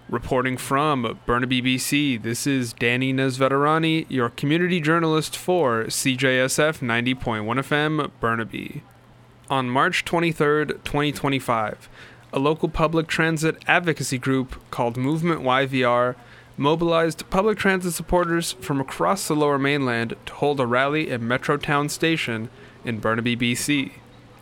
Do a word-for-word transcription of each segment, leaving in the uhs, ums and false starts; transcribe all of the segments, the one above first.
Reporting from Burnaby, B C, this is Danny Nesveterani, your community journalist for C J S F ninety point one F M, Burnaby. On March twenty-third, twenty twenty-five, a local public transit advocacy group called Movement Y V R mobilized public transit supporters from across the Lower Mainland to hold a rally at Metrotown Station in Burnaby, B C.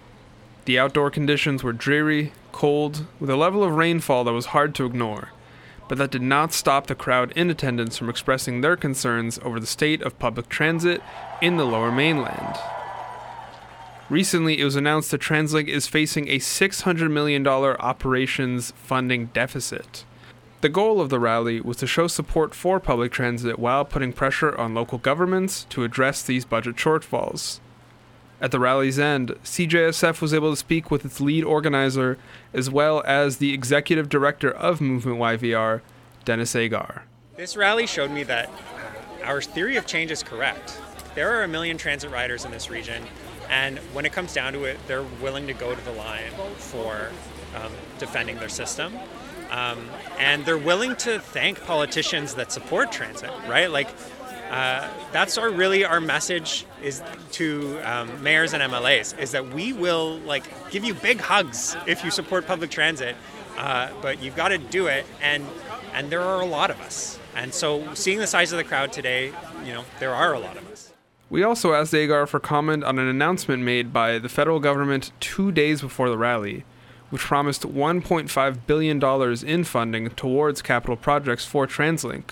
The outdoor conditions were dreary, cold, with a level of rainfall that was hard to ignore. But that did not stop the crowd in attendance from expressing their concerns over the state of public transit in the Lower Mainland. Recently, it was announced that TransLink is facing a six hundred million dollars operations funding deficit. The goal of the rally was to show support for public transit while putting pressure on local governments to address these budget shortfalls. At the rally's end, C J S F was able to speak with its lead organizer, as well as the executive director of Movement Y V R, Dennis Agar. This rally showed me that our theory of change is correct. There are a million transit riders in this region, and when it comes down to it, they're willing to go to the line for um, defending their system. Um, and they're willing to thank politicians that support transit, right? Like, Uh, that's our really our message is to um, mayors and M L As is that we will like give you big hugs if you support public transit, uh, but you've got to do it, and and there are a lot of us, and so seeing the size of the crowd today, you know, there are a lot of us. We also asked Agar for comment on an announcement made by the federal government two days before the rally, which promised one point five billion dollars in funding towards capital projects for TransLink.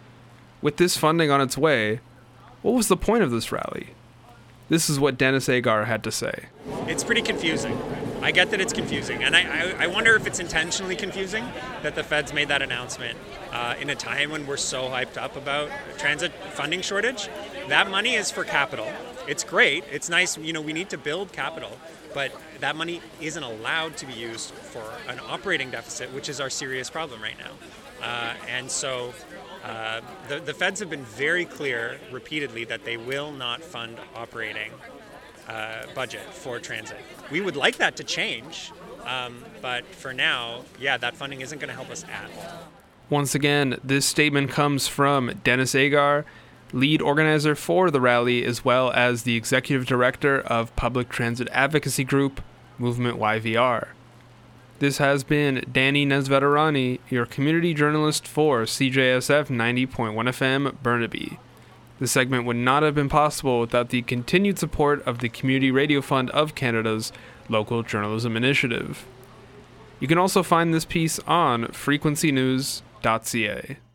With this funding on its way, what was the point of this rally? This is what Dennis Agar had to say. It's pretty confusing. I get that it's confusing, and I, I, I wonder if it's intentionally confusing that the feds made that announcement uh, in a time when we're so hyped up about transit funding shortage. That money is for capital. It's great. It's nice. You know, we need to build capital, but that money isn't allowed to be used for an operating deficit, which is our serious problem right now. Uh, and so uh, the, the feds have been very clear repeatedly that they will not fund operating uh, budget for transit. We would like that to change, um, but for now, yeah, that funding isn't going to help us at all. Once again, this statement comes from Dennis Agar, lead organizer for the rally, as well as the executive director of public transit advocacy group, Movement Y V R. This has been Danny Nesveterani, your community journalist for C J S F ninety point one F M, Burnaby. This segment would not have been possible without the continued support of the Community Radio Fund of Canada's local journalism initiative. You can also find this piece on frequency news dot c a.